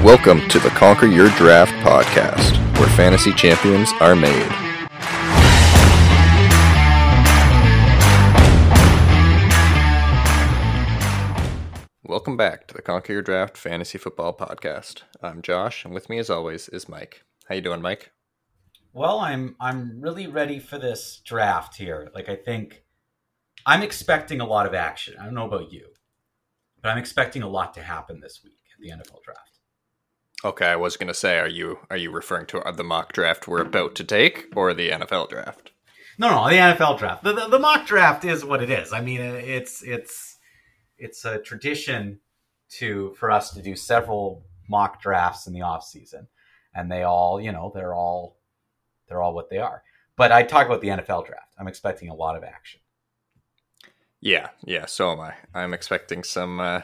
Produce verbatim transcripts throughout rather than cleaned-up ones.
Welcome to the Conquer Your Draft podcast, where fantasy champions are made. Welcome back to the Conquer Your Draft fantasy football podcast. I'm Josh, and with me as always is Mike. How you doing, Mike? Well, I'm I'm really ready for this draft here. Like, I think I'm expecting a lot of action. I don't know about you, but I'm expecting a lot to happen this week at the N F L draft. Okay, I was going to say, are you are you referring to the mock draft we're about to take, or the N F L draft? No, no, the N F L draft. The, the, the mock draft is what it is. I mean, it's it's it's a tradition to for us to do several mock drafts in the off season, and they all, you know, they're all they're all what they are. But I talk about the N F L draft. I'm expecting a lot of action. Yeah, yeah, so am I. I'm expecting some. Uh,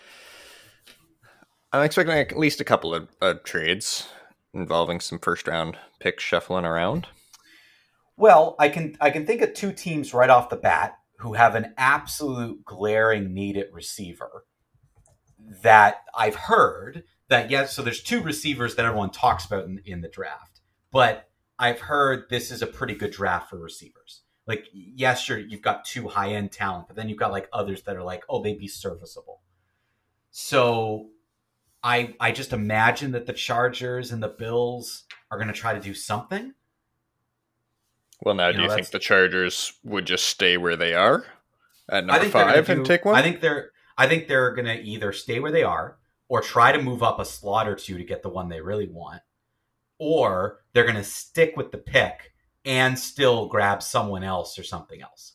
I'm expecting at least a couple of uh, trades involving some first round picks shuffling around. Well, I can I can think of two teams right off the bat who have an absolute glaring need at receiver that I've heard that, yes, so there's two receivers that everyone talks about in, in the draft, but I've heard this is a pretty good draft for receivers. Like, yes, you're, you've got two high-end talent, but then you've got like others that are like, oh, they'd be serviceable. So I I just imagine that the Chargers and the Bills are going to try to do something. Well, now, You do know, you think that's- the Chargers would just stay where they are at I number think they're gonna five do- and take one? I think they're I think they're going to either stay where they are or try to move up a slot or two to get the one they really want, or they're going to stick with the pick and still grab someone else or something else.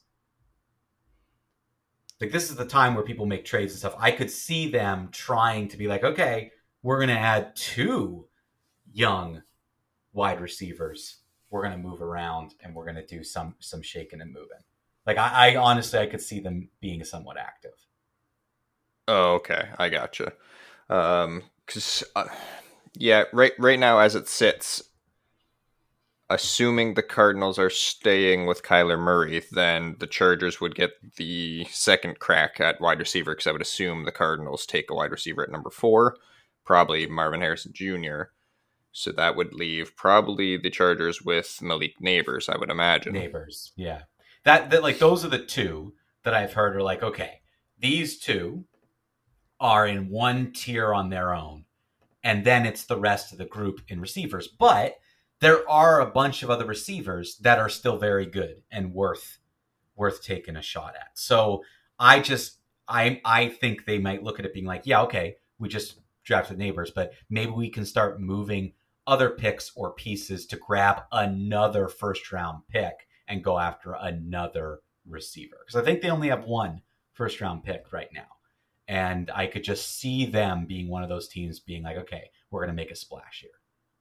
Like, this is the time where people make trades and stuff. I could see them trying to be like, okay, we're going to add two young wide receivers. We're going to move around and we're going to do some some shaking and moving. Like, I, I honestly, I could see them being somewhat active. Oh, okay, I gotcha. Um, because uh, yeah, right, right now as it sits, assuming the Cardinals are staying with Kyler Murray, then the Chargers would get the second crack at wide receiver. Because I would assume the Cardinals take a wide receiver at number four, probably Marvin Harrison Junior So that would leave probably the Chargers with Malik Neighbors, I would imagine. Neighbors, yeah. That that like those are the two that I've heard are like, okay, these two are in one tier on their own, and then it's the rest of the group in receivers. But there are a bunch of other receivers that are still very good and worth worth taking a shot at. So I just I I think they might look at it being like, yeah, okay, we just drafted Neighbors, but maybe we can start moving other picks or pieces to grab another first round pick and go after another receiver. Because I think they only have one first round pick right now. And I could just see them being one of those teams being like, okay, we're going to make a splash here.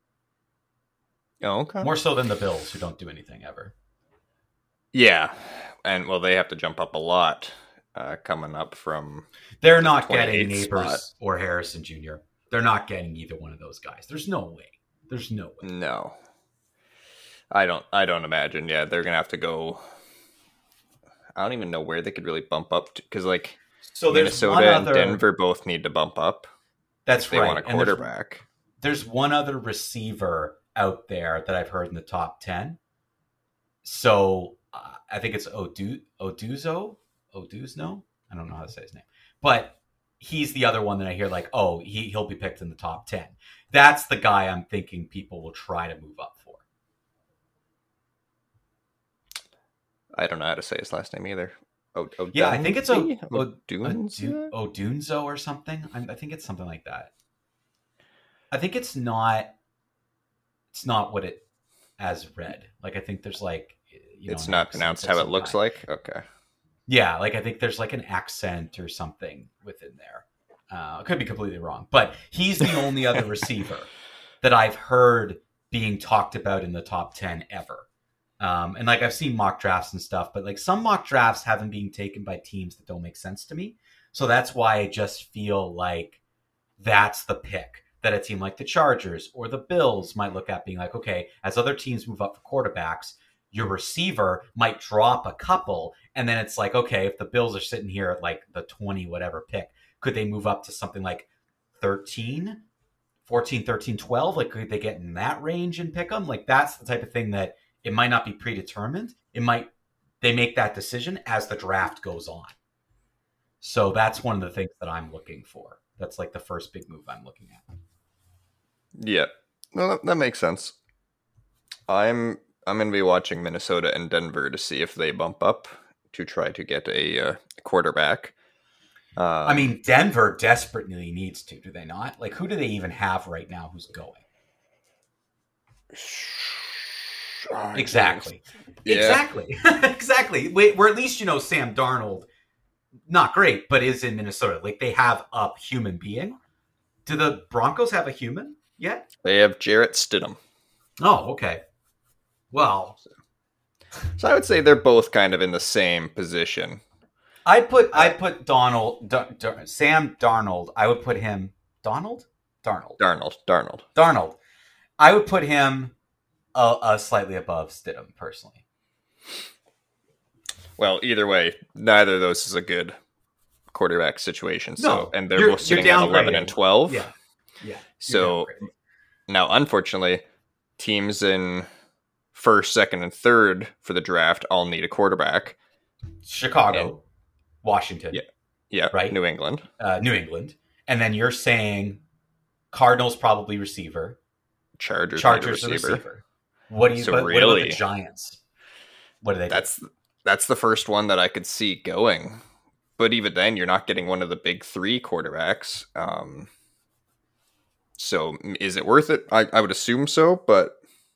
Oh, okay. More so than the Bills, who don't do anything ever. Yeah, and well, they have to jump up a lot uh, coming up from. They're not getting twenty-eighth Neighbors spot. or Harrison Junior They're not getting either one of those guys. There's no way. There's no way. No, I don't. I don't imagine. Yeah, they're gonna have to go. I don't even know where they could really bump up to, because like So there's one Minnesota and other. Denver both need to bump up. That's If they right. want a And there's- quarterback. There's one other receiver out there that I've heard in the top ten. So uh, I think it's Odu Oduzo Oduzno. I don't know how to say his name, but he's the other one that I hear like, oh, he he'll be picked in the top ten. That's the guy I'm thinking people will try to move up for. I don't know how to say his last name either. O- Yeah, I think it's O- Odunze? O- Odunze? Odu- Odunzo or something. I, I think it's something like that. I think it's not. It's not what it as read. Like, I think there's like. You know, It's an not accent pronounced of how it some looks kind. like. Okay. Yeah, like I think there's like an accent or something within there. Uh, I could be completely wrong, but he's the only other receiver that I've heard being talked about in the top ten ever. Um, and like I've seen mock drafts and stuff, but like some mock drafts haven't been taken by teams that don't make sense to me. So that's why I just feel like that's the pick that a team like the Chargers or the Bills might look at being like, okay, as other teams move up for quarterbacks, your receiver might drop a couple. And then it's like, okay, if the Bills are sitting here at like the twenty whatever pick, could they move up to something like thirteen, fourteen, thirteen, twelve? Like, could they get in that range and pick them? Like, that's the type of thing that it might not be predetermined. It might, they make that decision as the draft goes on. So that's one of the things that I'm looking for. That's like the first big move I'm looking at. Yeah, no, that, that makes sense. I'm I'm going to be watching Minnesota and Denver to see if they bump up to try to get a uh, quarterback. Um, I mean, Denver desperately needs to, do they not? Like, who do they even have right now who's going? Exactly. Yeah. Exactly. exactly. We, we're at least, you know, Sam Darnold, not great, but is in Minnesota. Like, they have a human being. Do the Broncos have a human yet? They have Jarrett Stidham. Oh, okay. Well, so I would say they're both kind of in the same position. I put I put Donald D- D- Sam Darnold. I would put him Donald Darnold Darnold Darnold Darnold. I would put him a, a slightly above Stidham personally. Well, either way, neither of those is a good quarterback situation. So, No, and they're you're- both sitting you're at eleven downgrading. and twelve. Yeah, yeah. So now, unfortunately, teams in first, second, and third for the draft all need a quarterback. Chicago, And- Washington, Yeah. Yeah, Right. New England. uh, New England, and then you're saying Cardinals probably receiver, Chargers, Chargers need a receiver. receiver. What do you? So what, what about really- the Giants? What do they? That's that's the first one that I could see going. But even then, you're not getting one of the big three quarterbacks. Um, so is it worth it? I, I would assume so, but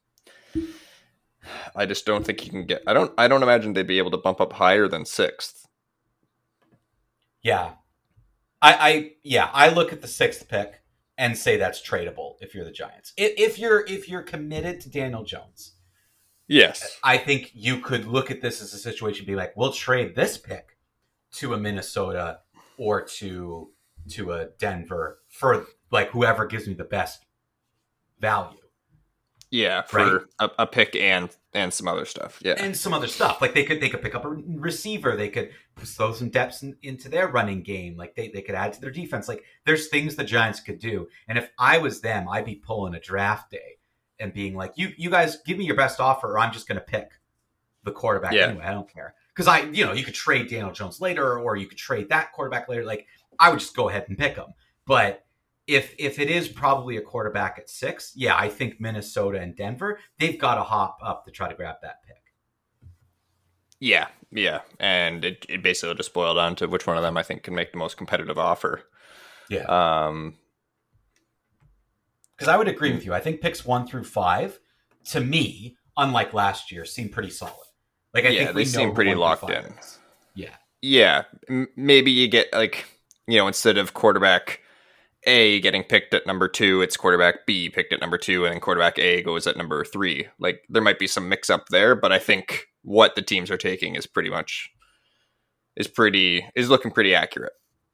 I just don't think you can get. I don't. I don't imagine they'd be able to bump up higher than sixth. Yeah. I, I yeah, I look at the sixth pick and say that's tradable if you're the Giants. If, if you're if you're committed to Daniel Jones, Yes. I think you could look at this as a situation and be like, we'll trade this pick to a Minnesota or to to a Denver for like whoever gives me the best value. Yeah, for Right. a, a pick and and some other stuff. Yeah. And some other stuff. Like they could they could pick up a receiver. They could throw some depth in, into their running game. Like they, they could add to their defense. Like there's things the Giants could do. And if I was them, I'd be pulling a draft day and being like, you you guys give me your best offer or I'm just going to pick the quarterback Yeah. anyway. I don't care. Because I, you know, you could trade Daniel Jones later or you could trade that quarterback later. Like I would just go ahead and pick him. But if if it is probably a quarterback at six, yeah, I think Minnesota and Denver, they've got to hop up to try to grab that pick. Yeah, yeah. And it, it basically just boiled down to which one of them I think can make the most competitive offer. Yeah. Um, Because I would agree with you. I think picks one through five, to me, unlike last year, seem pretty solid. Like I Yeah, think they we know seem who pretty one through locked five in. is. Yeah. yeah, m- maybe you get like, you know, instead of quarterback A getting picked at number two, it's quarterback B picked at number two, and then quarterback A goes at number three. Like there might be some mix up there, but I think what the teams are taking is pretty much is pretty is looking pretty accurate.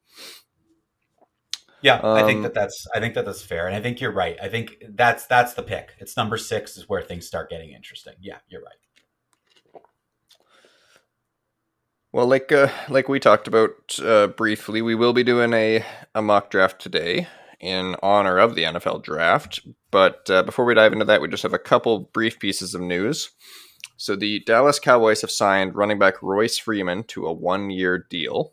Yeah, I think Um, that that's I think that that's fair, and I think you're right. I think that's that's the pick. It's number six is where things start getting interesting. Yeah, you're right. Well, like uh, like we talked about uh, briefly, we will be doing a, a mock draft today in honor of the N F L draft. But uh, before we dive into that, we just have a couple brief pieces of news. So the Dallas Cowboys have signed running back Royce Freeman to a one-year deal.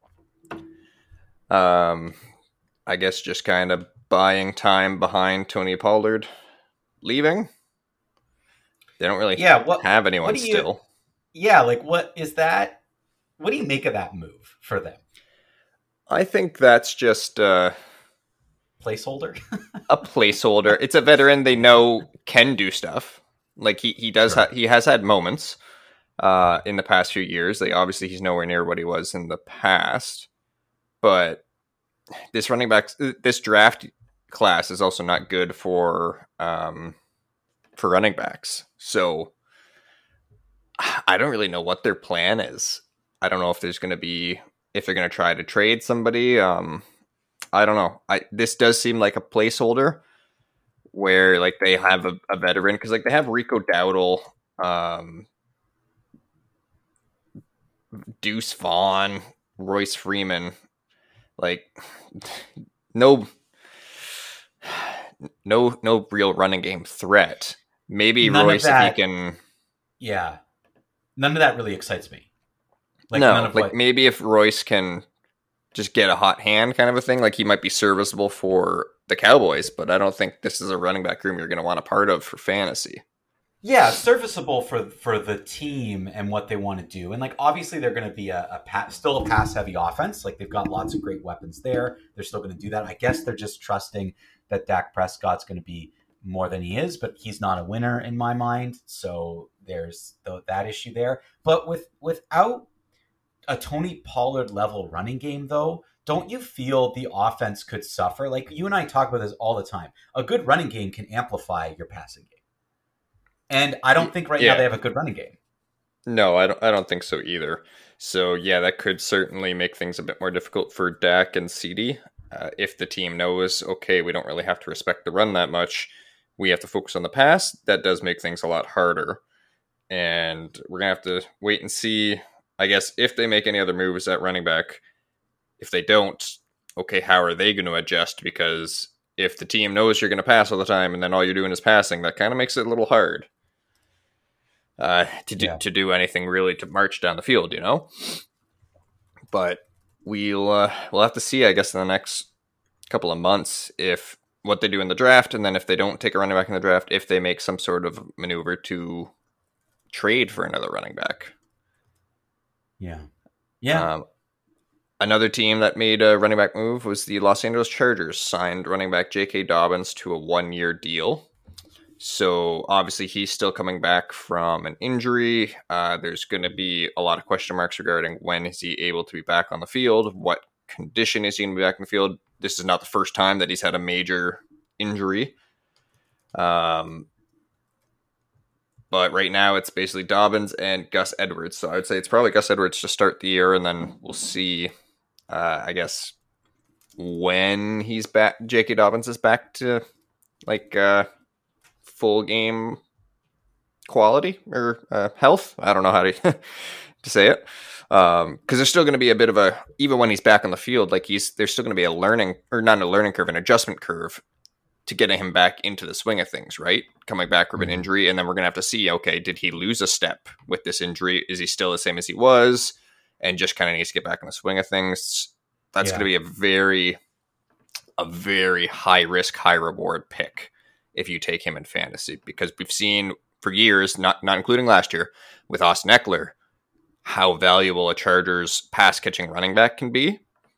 Um, I guess just kind of buying time behind Tony Pollard leaving. They don't really Yeah, what have anyone what do you- still. Yeah, like what is that? What do you make of that move for them? I think that's just uh, Placeholder? a placeholder. It's a veteran they know can do stuff. Like he, he does Sure. ha- he has had moments uh, in the past few years. Like obviously he's nowhere near what he was in the past. But this running back this draft class is also not good for um, for running backs. So I don't really know what their plan is. I don't know if there's going to be if they're going to try to trade somebody. Um, I don't know. I this does seem like a placeholder where like they have a, a veteran because like they have Rico Dowdle, um, Deuce Vaughn, Royce Freeman, like no no no real running game threat. Maybe None of Royce, if he that. can. Yeah, none of that really excites me. Like none No, of like what. maybe if Royce can just get a hot hand kind of a thing, like he might be serviceable for the Cowboys, but I don't think this is a running back room you're going to want a part of for fantasy. Yeah, serviceable for for the team and what they want to do, and like obviously they're going to be a, a pa- still a pass heavy offense. Like they've got lots of great weapons there. They're still going to do that. I guess they're just trusting that Dak Prescott's going to be more than he is, but he's not a winner in my mind. So there's the, that issue there. But with without a Tony Pollard level running game, though, don't you feel the offense could suffer? Like you and I talk about this all the time. A good running game can amplify your passing game. And I don't think right Yeah. now they have a good running game. No, I don't I don't think so either. So yeah, that could certainly make things a bit more difficult for Dak and CeeDee. Uh, if the team knows, okay, we don't really have to respect the run that much, we have to focus on the pass, that does make things a lot harder. And we're going to have to wait and see, I guess, if they make any other moves at running back. If they don't, okay, how are they going to adjust? Because if the team knows you're going to pass all the time and then all you're doing is passing, that kind of makes it a little hard uh, to, do, Yeah. to do anything really to march down the field, you know? But we'll uh, we'll have to see, I guess, in the next couple of months if what they do in the draft, and then if they don't take a running back in the draft, if they make some sort of maneuver to trade for another running back. Yeah. Yeah. Um, another team that made a running back move was the Los Angeles Chargers, signed running back J K. Dobbins to a one-year deal. So obviously he's still coming back from an injury. Uh, there's going to be a lot of question marks regarding when is he able to be back on the field, what condition is he going to be back in the field. This is not the first time that he's had a major injury. Um, but right now it's basically Dobbins and Gus Edwards. So I would say it's probably Gus Edwards to start the year, and then we'll see, uh, I guess, when he's back. J K. Dobbins is back to like uh, full game quality or uh, health. I don't know how to to say it. Um, because there's still going to be a bit of a, even when he's back on the field, like he's, there's still going to be a learning, or not a learning curve, an adjustment curve to getting him back into the swing of things, right? Coming back from an Mhm. injury. And then we're going to have to see, okay, did he lose a step with this injury? Is he still the same as he was? And just kind of needs to get back in the swing of things. That's Yeah. going to be a very, a very high risk, high reward pick if you take him in fantasy, because we've seen for years, not, not including last year, with Austin Eckler, how valuable a Chargers pass catching running back can be,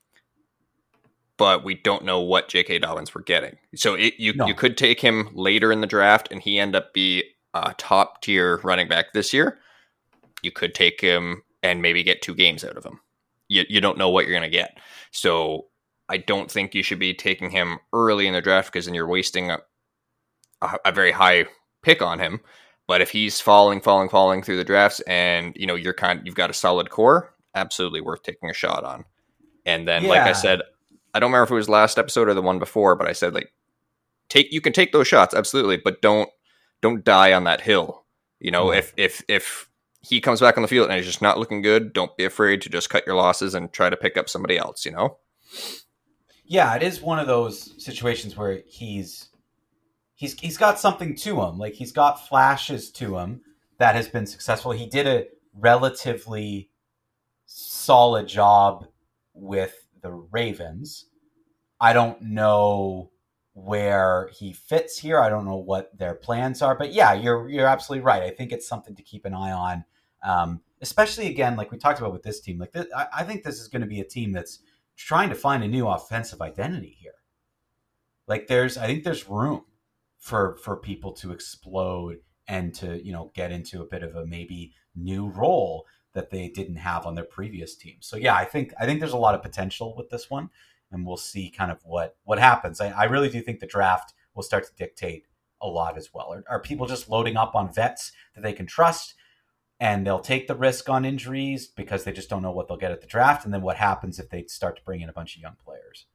but we don't know what J K. Dobbins we're getting. So it, you No. you could take him later in the draft and he end up be a top tier running back this year. You could take him and maybe get two games out of him. You you don't know what you're going to get. So I don't think you should be taking him early in the draft, because then you're wasting a, a, a very high pick on him. But if he's falling, falling, falling through the drafts, and you know you're kind, you've got a solid core, absolutely worth taking a shot on. And then, like I Yeah. said, I don't remember if it was last episode or the one before, but I said like, take you can take those shots, absolutely, but don't don't die on that hill. You know, Right. if if if he comes back on the field and he's just not looking good, don't be afraid to just cut your losses and try to pick up somebody else. You know. Yeah, it is one of those situations where he's he's he's got something to him. Like he's got flashes to him that has been successful. He did a relatively solid job with the Ravens. I don't know where he fits here. I don't know what their plans are, but yeah, you're you're absolutely right. I think it's something to keep an eye on, um, especially again, like we talked about with this team. Like this, I, I think this is going to be a team that's trying to find a new offensive identity here. Like there's, I think there's room for for people to explode and to you know get into a bit of a maybe new role that they didn't have on their previous team. So yeah, I think I think there's a lot of potential with this one, and we'll see kind of what what happens. I, I really do think the draft will start to dictate a lot as well. Are, are people just loading up on vets that they can trust, and they'll take the risk on injuries because they just don't know what they'll get at the draft? And then what happens if they start to bring in a bunch of young players?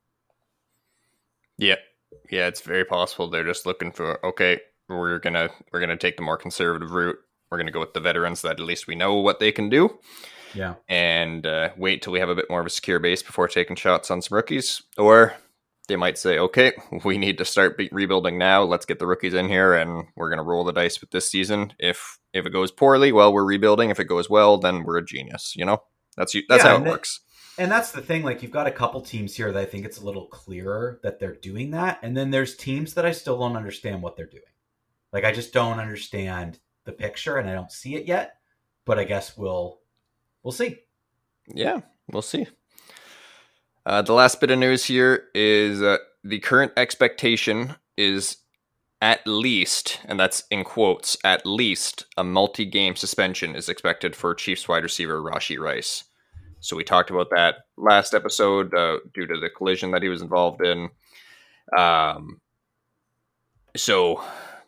Yeah, yeah, it's very possible they're just looking for, okay, we're gonna we're gonna take the more conservative route. We're gonna go with the veterans that at least we know what they can do. Yeah, and uh, wait till we have a bit more of a secure base before taking shots on some rookies. Or they might say, okay, we need to start be- rebuilding now. Let's get the rookies in here, and we're going to roll the dice with this season. If if it goes poorly, well, we're rebuilding. If it goes well, then we're a genius. You know, that's that's Yeah, how and it that, works. and that's the thing. Like, you've got a couple teams here that I think it's a little clearer that they're doing that, and then there's teams that I still don't understand what they're doing. Like, I just don't understand the picture, and I don't see it yet. But I guess we'll we'll see. Yeah, we'll see. Uh, the last bit of news here is uh, the current expectation is at least, and that's in quotes, at least a multi-game suspension is expected for Chiefs wide receiver Rashee Rice. So we talked about that last episode uh, due to the collision that he was involved in. Um, so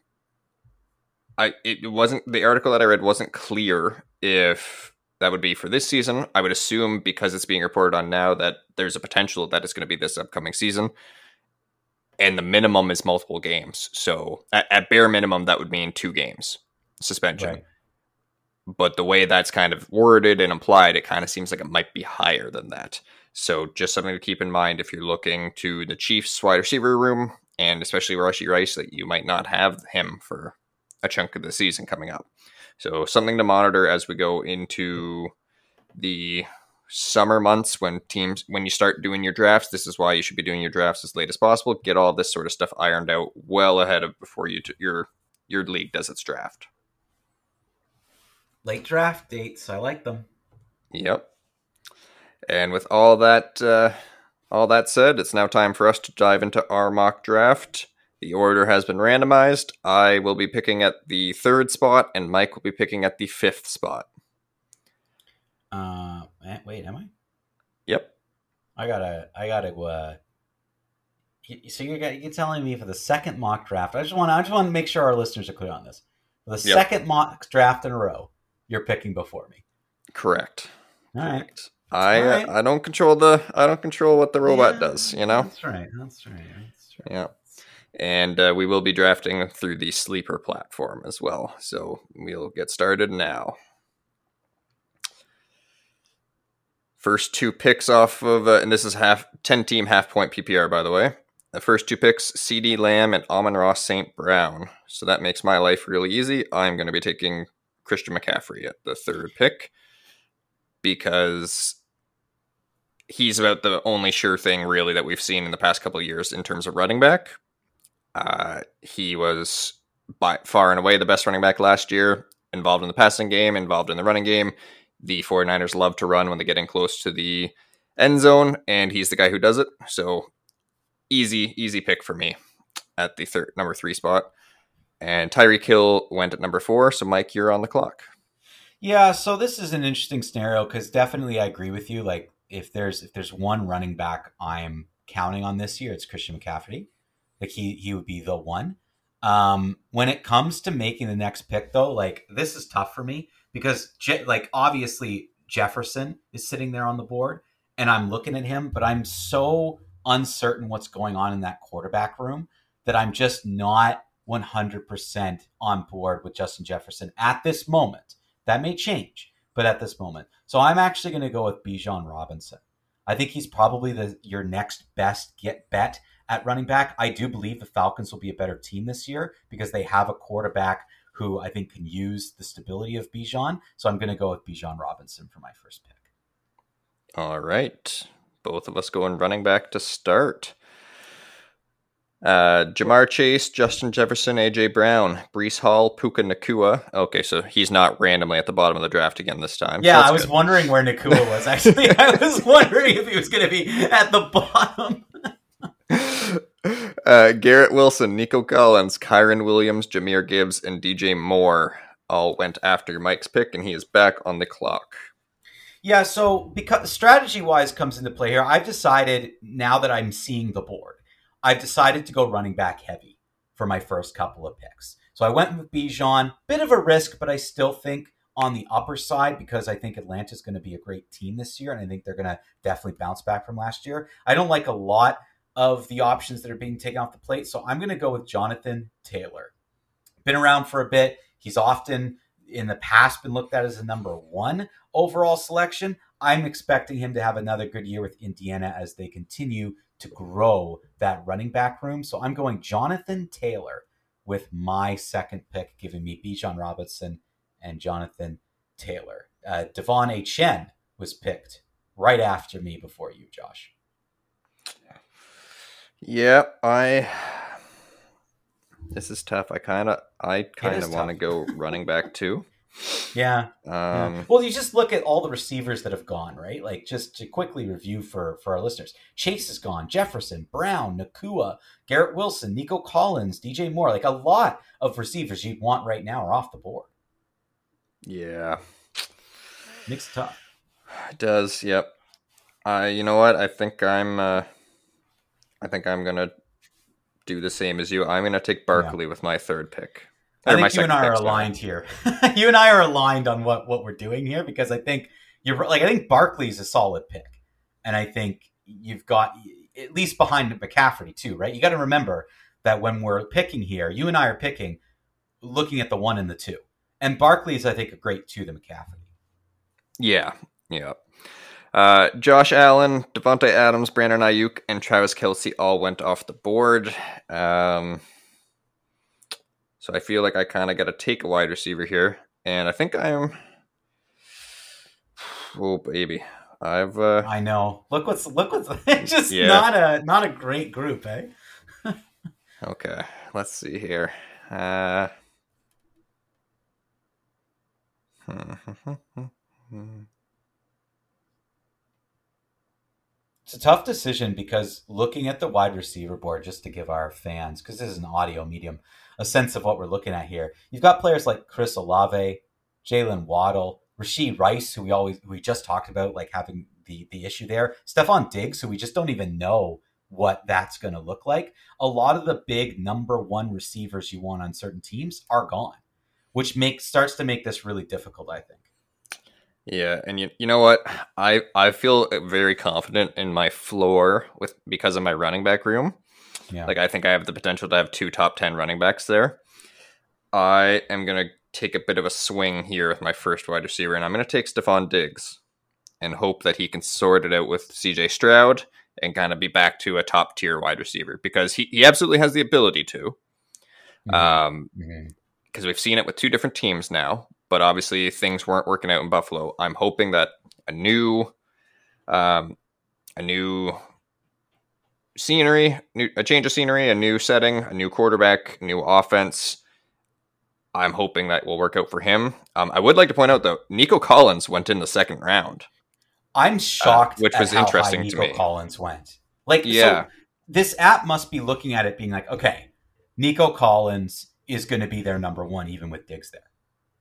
I it wasn't the article that I read wasn't clear if that would be for this season. I would assume, because it's being reported on now, that there's a potential that it's going to be this upcoming season. And the minimum is multiple games. So at, at bare minimum, that would mean two games suspension. Right. But the way that's kind of worded and implied, it kind of seems like it might be higher than that. So just something to keep in mind if you're looking to the Chiefs wide receiver room, and especially Rashee Rice, that you might not have him for a chunk of the season coming up. So something to monitor as we go into the summer months when teams, when you start doing your drafts. This is why you should be doing your drafts as late as possible. Get all this sort of stuff ironed out well ahead of before you t- your your league does its draft. Late draft dates, I like them. Yep. And with all that, uh, all that said, it's now time for us to dive into our mock draft. The order has been randomized. I will be picking at the third spot, and Mike will be picking at the fifth spot. Uh, wait, am I? Yep. I gotta, I gotta. Uh, so you're you're telling me for the second mock draft? I just want, I just want to make sure our listeners are clear on this. For the yep. second mock draft in a row, you're picking before me. Correct. All Correct. right. I All right. Uh, I don't control the I don't control what the robot yeah, does. You know. That's right. That's right. That's right. Yeah. And uh, we will be drafting through the Sleeper platform as well. So we'll get started now. First two picks off of, uh, and this is half ten team half point P P R, by the way. The first two picks, CeeDee Lamb and Amon-Ra Saint Brown. So that makes my life really easy. I'm going to be taking Christian McCaffrey at the third pick because he's about the only sure thing really that we've seen in the past couple of years in terms of running back. Uh, he was by far and away the best running back last year, involved in the passing game, involved in the running game. The 49ers love to run when they get in close to the end zone, and he's the guy who does it. So easy, easy pick for me at the third, number three spot. And Tyreek Hill went at number four. So Mike, you're on the clock. Yeah, so this is an interesting scenario because definitely I agree with you. Like if there's if there's one running back I'm counting on this year, it's Christian McCaffrey. Like he he would be the one. Um, when it comes to making the next pick, though, like this is tough for me because Je- like obviously Jefferson is sitting there on the board, and I'm looking at him, but I'm so uncertain what's going on in that quarterback room that I'm just not one hundred percent on board with Justin Jefferson at this moment. That may change, but at this moment. So I'm actually going to go with Bijan Robinson. I think he's probably the your next best get bet at running back. I do believe the Falcons will be a better team this year because they have a quarterback who I think can use the stability of Bijan. So I'm going to go with Bijan Robinson for my first pick. All right. Both of us going running back to start. Uh, Jamar Chase, Justin Jefferson, A J Brown, Breece Hall, Puka Nacua. Okay, so he's not randomly at the bottom of the draft again this time. Yeah, That's I was good. wondering where Nacua was, actually. I was wondering if he was going to be at the bottom. uh, Garrett Wilson, Nico Collins, Kyron Williams, Jahmyr Gibbs, and D J Moore all went after Mike's pick, and he is back on the clock. Yeah, so because strategy-wise comes into play here, I've decided now that I'm seeing the board, I've decided to go running back heavy for my first couple of picks. So I went with Bijan, bit of a risk, but I still think on the upper side because I think Atlanta's going to be a great team this year, and I think they're going to definitely bounce back from last year. I don't like a lot of the options that are being taken off the plate, so I'm going to go with Jonathan Taylor. Been around for a bit. He's often in the past been looked at as a number one overall selection. I'm expecting him to have another good year with Indiana as they continue to grow that running back room. So I'm going Jonathan Taylor with my second pick, giving me Bijan Robinson and Jonathan Taylor. Uh, Devon A. Chen was picked right after me before you, Josh. Yeah, I... This is tough. I kind of I kind of want to go running back too. Yeah. Um, yeah. Well, you just look at all the receivers that have gone, right? Like, just to quickly review for, for our listeners. Chase is gone. Jefferson, Brown, Nakua, Garrett Wilson, Nico Collins, D J Moore. Like, a lot of receivers you'd want right now are off the board. Yeah. Makes it tough. It does, yep. Uh, you know what? I think I'm uh, I think I'm going to do the same as you. I'm going to take Barkley yeah. with my third pick. I think you and I are aligned here. You and I are aligned on what, what we're doing here, because I think you're like I think Barkley's a solid pick, and I think you've got at least behind McCaffrey too, right? You got to remember that when we're picking here, you and I are picking, looking at the one and the two, and Barkley is I think a great two to McCaffrey. Yeah, yeah. Uh, Josh Allen, Devontae Adams, Brandon Ayuk, and Travis Kelce all went off the board. Um. So I feel like I kind of got to take a wide receiver here, and I think I'm. Oh baby, I've. Uh... I know. Look what's look what's just yeah. not a not a great group, eh? Okay, let's see here. Uh... It's a tough decision, because looking at the wide receiver board, just to give our fans, because this is an audio medium, a sense of what we're looking at here. You've got players like Chris Olave, Jalen Waddle, Rashee Rice, who we always who we just talked about, like having the the issue there. Stephon Diggs, who we just don't even know what that's going to look like. A lot of the big number one receivers you want on certain teams are gone, which makes starts to make this really difficult, I think. Yeah, and you you know what? I I feel very confident in my floor with because of my running back room. Yeah. Like, I think I have the potential to have two top ten running backs there. I am going to take a bit of a swing here with my first wide receiver, and I'm going to take Stephon Diggs and hope that he can sort it out with C J Stroud and kind of be back to a top tier wide receiver, because he, he absolutely has the ability to. Mm-hmm. Um, mm-hmm. Because we've seen it with two different teams now, but obviously things weren't working out in Buffalo. I'm hoping that a new, um, a new scenery, new, a change of scenery, a new setting, a new quarterback, new offense. I'm hoping that will work out for him. Um, I would like to point out, though, Nico Collins went in the second round. I'm shocked, uh, which at was how interesting high to Nico me. Collins went. Like, yeah, so this app must be looking at it, being like, okay, Nico Collins is going to be their number one, even with Diggs there.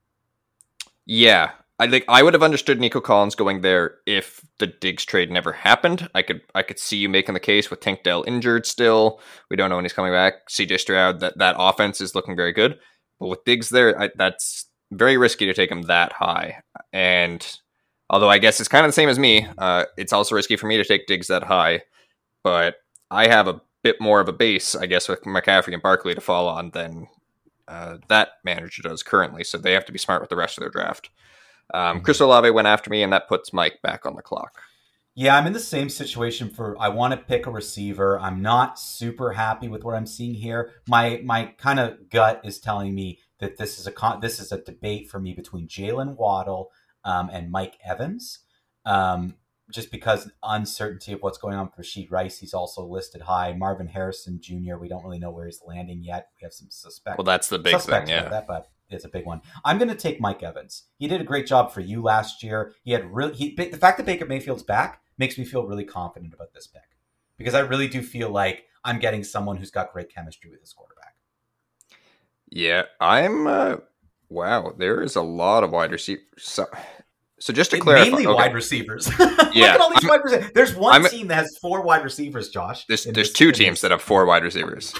Yeah, I think I would have understood Nico Collins going there if the Diggs trade never happened. I could I could see you making the case with Tank Dell injured still. We don't know when he's coming back. C J Stroud, that, that offense is looking very good. But with Diggs there, I, that's very risky to take him that high. And although I guess it's kind of the same as me, uh, it's also risky for me to take Diggs that high. But I have a bit more of a base, I guess, with McCaffrey and Barkley to fall on than uh, that manager does currently. So they have to be smart with the rest of their draft. Um, mm-hmm. Chris Olave went after me, and that puts Mike back on the clock. Yeah, I'm in the same situation for I want to pick a receiver. I'm not super happy with what I'm seeing here. My my kind of gut is telling me that this is a con- this is a debate for me between Jalen Waddle um, and Mike Evans. Um, just because uncertainty of what's going on with Rashee Rice. He's also listed high. Marvin Harrison Junior, we don't really know where he's landing yet. We have some suspects. Well, that's the big thing, yeah. That, but it's a big one. I'm going to take Mike Evans. He did a great job for you last year. He had really he, the fact that Baker Mayfield's back makes me feel really confident about this pick, because I really do feel like I'm getting someone who's got great chemistry with his quarterback. Yeah, I'm. Uh, wow, there is a lot of wide receivers. So, so just to it, clarify, mainly okay. wide receivers. Yeah, look at all these I'm, wide receivers. There's one I'm, team that has four wide receivers. Josh, there's there's this, two teams this. that have four wide receivers.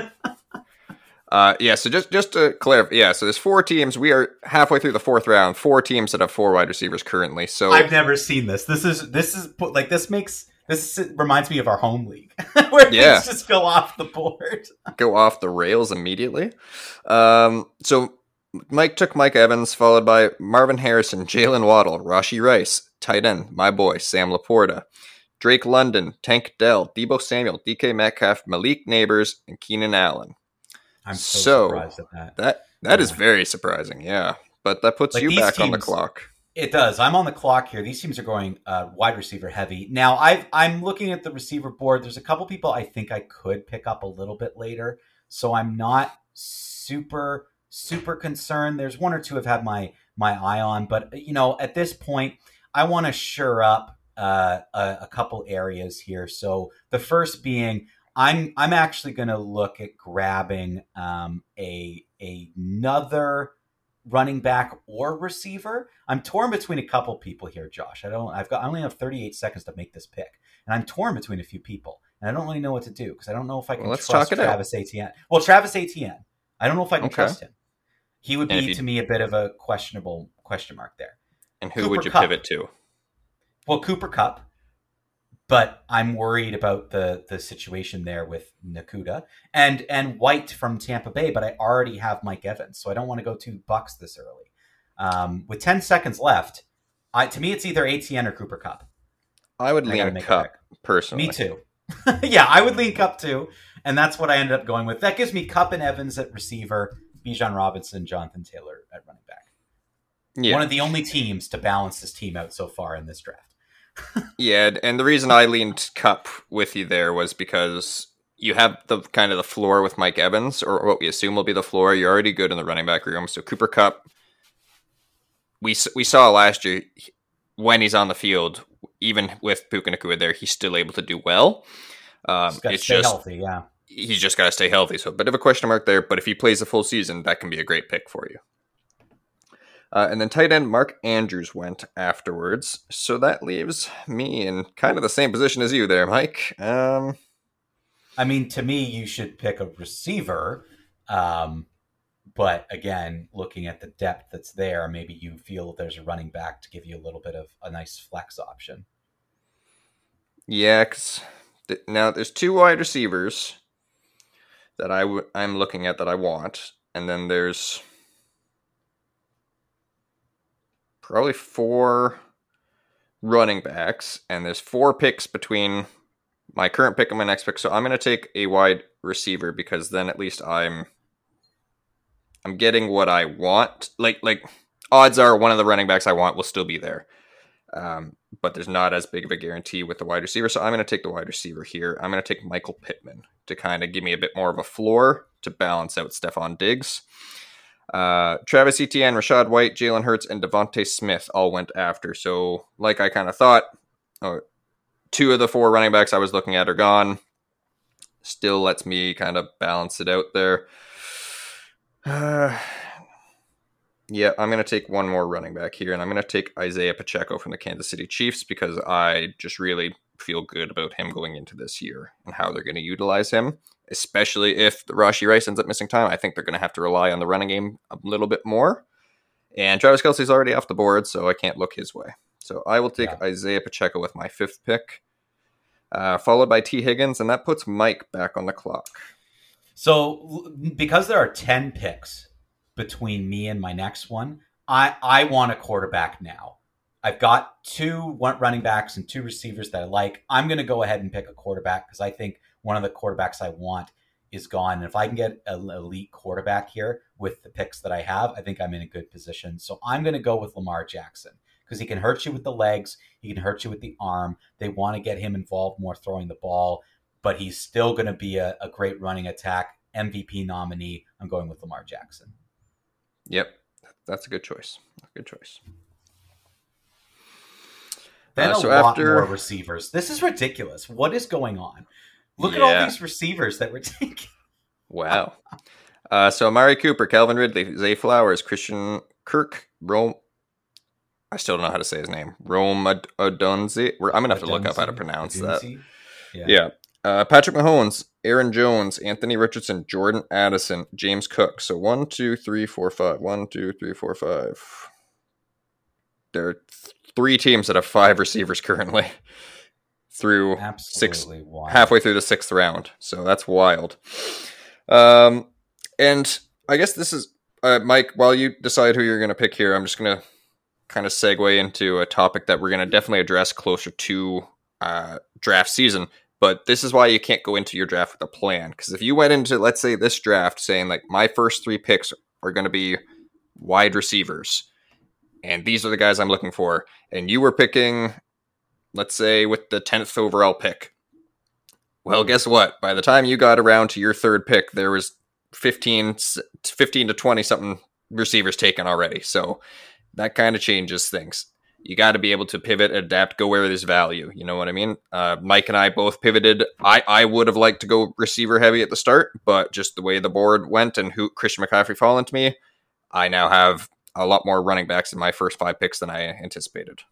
uh, yeah, so just just to clarify, yeah, so there's four teams. We are halfway through the fourth round. Four teams that have four wide receivers currently. So I've never seen this. This is this is like this makes. This reminds me of our home league, where yeah. things just go off the board. Go off the rails immediately. Um, so Mike took Mike Evans, followed by Marvin Harrison, Jalen Waddle, Rashee Rice, tight end, my boy, Sam Laporta, Drake London, Tank Dell, Deebo Samuel, D K Metcalf, Malik Neighbors, and Keenan Allen. I'm so, so surprised at that. That that yeah. is very surprising, yeah. But that puts like you back teams, on the clock. It does. I'm on the clock here. These teams are going uh, wide receiver heavy. Now, I've, I'm looking at the receiver board. There's a couple people I think I could pick up a little bit later. So I'm not super, super concerned. There's one or two I've had my, my eye on. But, you know, at this point, I want to shore up uh, a, a couple areas here. So the first being, I'm I'm actually going to look at grabbing um, a another running back or receiver. I'm torn between a couple people here, Josh. I don't. I've got. I only have thirty-eight seconds to make this pick, and I'm torn between a few people, and I don't really know what to do because I don't know if I can well, let's trust talk it Travis out. Etienne. Well, Travis Etienne, I don't know if I can okay. trust him. He would be you, to me a bit of a questionable question mark there. And who Cooper would you Kupp. pivot to? Well, Cooper Kupp. But I'm worried about the the situation there with Nakuda and and White from Tampa Bay. But I already have Mike Evans, so I don't want to go two bucks this early. Um, with ten seconds left, I, to me it's either Etienne or Cooper Kupp. I would lean Kupp personally. Me too. yeah, I would lean Kupp too, and that's what I ended up going with. That gives me Kupp and Evans at receiver, Bijan Robinson, Jonathan Taylor at running back. Yeah. One of the only teams to balance this team out so far in this draft. yeah, and the reason I leaned Kupp with you there was because you have the kind of the floor with Mike Evans, or what we assume will be the floor. You're already good in the running back room, so Cooper Kupp. We we saw last year when he's on the field, even with Puka Nacua there, he's still able to do well. Um, he's got to it's stay just healthy, yeah. He's just got to stay healthy, so a bit of a question mark there. But if he plays the full season, that can be a great pick for you. Uh, and then tight end Mark Andrews went afterwards. So that leaves me in kind of the same position as you there, Mike. Um, I mean, to me, you should pick a receiver. Um, but again, looking at the depth that's there, maybe you feel there's a running back to give you a little bit of a nice flex option. Yeah, because th- now there's two wide receivers that I w- I'm looking at that I want. And then there's probably four running backs, and there's four picks between my current pick and my next pick. So I'm going to take a wide receiver because then at least I'm I'm getting what I want. Like like odds are one of the running backs I want will still be there, um, but there's not as big of a guarantee with the wide receiver. So I'm going to take the wide receiver here. I'm going to take Michael Pittman to kind of give me a bit more of a floor to balance out Stephon Diggs. Uh, Travis Etienne, Rashad White, Jalen Hurts, and Devontae Smith all went after. So, like I kind of thought, oh, two of the four running backs I was looking at are gone. Still lets me kind of balance it out there. Uh, yeah, I'm going to take one more running back here, and I'm going to take Isaiah Pacheco from the Kansas City Chiefs because I just really feel good about him going into this year and how they're going to utilize him. Especially if the Rashee Rice ends up missing time. I think they're going to have to rely on the running game a little bit more. And Travis Kelce's already off the board, so I can't look his way. So I will take yeah. Isaiah Pacheco with my fifth pick, uh, followed by T. Higgins, and that puts Mike back on the clock. So because there are ten picks between me and my next one, I, I want a quarterback now. I've got two running backs and two receivers that I like. I'm going to go ahead and pick a quarterback because I think one of the quarterbacks I want is gone. And if I can get an elite quarterback here with the picks that I have, I think I'm in a good position. So I'm going to go with Lamar Jackson because he can hurt you with the legs. He can hurt you with the arm. They want to get him involved more throwing the ball, but he's still going to be a, a great running attack, M V P nominee. I'm going with Lamar Jackson. Yep. That's a good choice. Good choice. Then uh, a so lot after... more receivers. This is ridiculous. What is going on? Look yeah. at all these receivers that we're taking. Wow. Uh, so Amari Cooper, Calvin Ridley, Zay Flowers, Christian Kirk, Rome. I still don't know how to say his name. Rome Odunze. I'm going to have to look up how to pronounce Odunze? that. Yeah. yeah. Uh, Patrick Mahomes, Aaron Jones, Anthony Richardson, Jordan Addison, James Cook. So one, two, three, four, five. One, two, three, four, five. There are th- three teams that have five receivers currently through Absolutely six, wild. halfway through the sixth round. So that's wild. Um, and I guess this is, uh, Mike, while you decide who you're going to pick here, I'm just going to kind of segue into a topic that we're going to definitely address closer to uh, draft season. But this is why you can't go into your draft with a plan. Because if you went into, let's say, this draft saying, like, my first three picks are going to be wide receivers, and these are the guys I'm looking for, and you were picking, let's say, with the tenth overall pick. Well, guess what? By the time you got around to your third pick, there was fifteen, fifteen to twenty something receivers taken already. So that kind of changes things. You got to be able to pivot, adapt, go where there's value. You know what I mean? Uh, Mike and I both pivoted. I, I would have liked to go receiver heavy at the start, but just the way the board went and who Christian McCaffrey fallen to me, I now have a lot more running backs in my first five picks than I anticipated.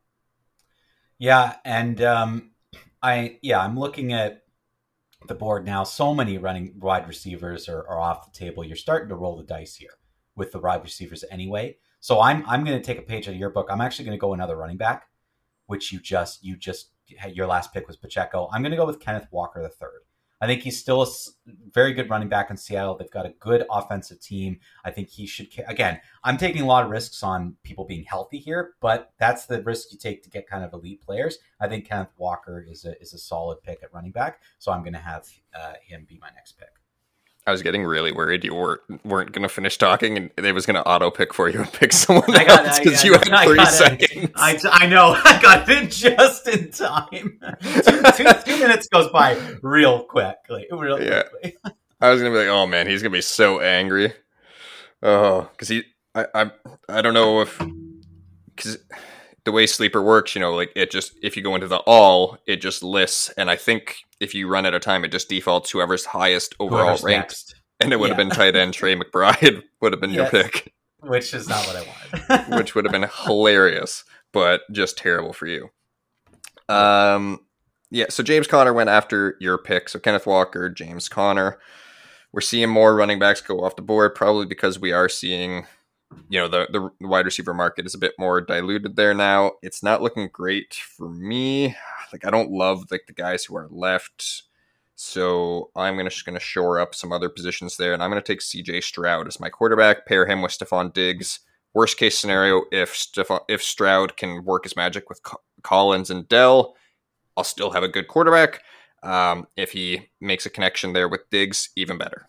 Yeah, and um, I yeah, I'm looking at the board now. So many running wide receivers are, are off the table. You're starting to roll the dice here with the wide receivers anyway. So I'm I'm going to take a page out of your book. I'm actually going to go another running back, which you just you just had, your last pick was Pacheco. I'm going to go with Kenneth Walker the third. I think he's still a very good running back in Seattle. They've got a good offensive team. I think he should, again, I'm taking a lot of risks on people being healthy here, but that's the risk you take to get kind of elite players. I think Kenneth Walker is a is a solid pick at running back, so I'm going to have uh, him be my next pick. I was getting really worried you weren't, weren't going to finish talking and it was going to auto pick for you and pick someone I got, else because you had three I seconds. I, I know. I got it just in time. two, two, two minutes goes by real quickly. Real yeah. quickly. I was going to be like, oh man, he's going to be so angry. Oh, because he, I, I, I don't know if, because the way Sleeper works, you know, like it just, if you go into the all, it just lists. And I think if you run at a time, it just defaults whoever's highest overall whoever's ranked. Next. And it would yeah. have been tight end Trey McBride would have been yes. your pick. Which is not what I wanted. Which would have been hilarious, but just terrible for you. Um, yeah, so James Conner went after your pick. So Kenneth Walker, James Conner. We're seeing more running backs go off the board, probably because we are seeing, you know, the, the wide receiver market is a bit more diluted there now. It's not looking great for me. Like, I don't love like the guys who are left. So I'm gonna just gonna shore up some other positions there, and I'm gonna take C J Stroud as my quarterback. Pair him with Stephon Diggs. Worst case scenario, if Stephon, if Stroud can work his magic with Co- Collins and Dell, I'll still have a good quarterback. Um, if he makes a connection there with Diggs, even better.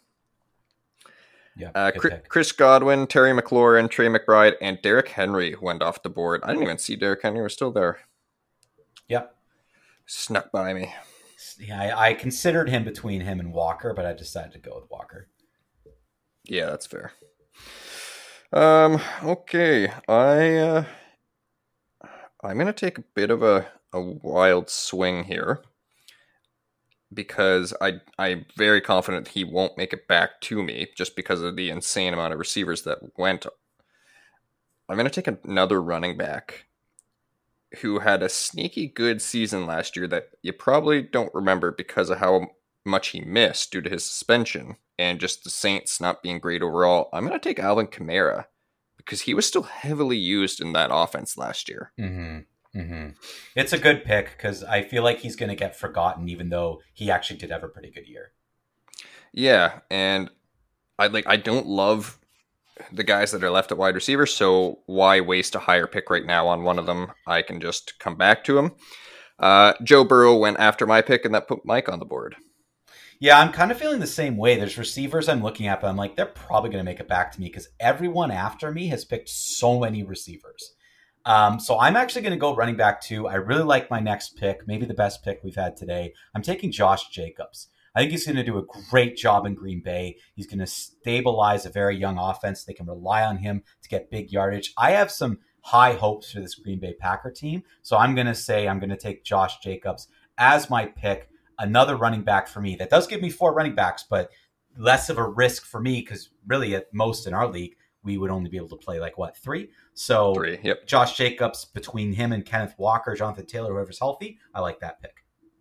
Yeah, uh, Chris, Chris Godwin, Terry McLaurin, Trey McBride, and Derrick Henry went off the board. I didn't even see Derrick Henry was still there. Yep. Snuck by me. Yeah, I, I considered him between him and Walker, but I decided to go with Walker. Yeah, that's fair. Um. Okay, I uh, I'm gonna take a bit of a, a wild swing here because I I'm very confident he won't make it back to me just because of the insane amount of receivers that went. I'm gonna take another running back who had a sneaky good season last year that you probably don't remember because of how much he missed due to his suspension and just the Saints not being great overall. I'm going to take Alvin Kamara because he was still heavily used in that offense last year. Mm-hmm. Mm-hmm. It's a good pick because I feel like he's going to get forgotten even though he actually did have a pretty good year. Yeah, and I like I don't love the guys that are left at wide receiver, so why waste a higher pick right now on one of them? I can just come back to him. Uh, Joe Burrow went after my pick, and that put Mike on the board. Yeah, I'm kind of feeling the same way. There's receivers I'm looking at, but I'm like, they're probably going to make it back to me because everyone after me has picked so many receivers. Um, so I'm actually going to go running back too. I really like my next pick, maybe the best pick we've had today. I'm taking Josh Jacobs. I think he's going to do a great job in Green Bay. He's going to stabilize a very young offense. They can rely on him to get big yardage. I have some high hopes for this Green Bay Packer team. So I'm going to say I'm going to take Josh Jacobs as my pick. Another running back for me. That does give me four running backs, but less of a risk for me because really at most in our league, we would only be able to play like, what, three? So three, yep. Josh Jacobs, between him and Kenneth Walker, Jonathan Taylor, whoever's healthy, I like that pick.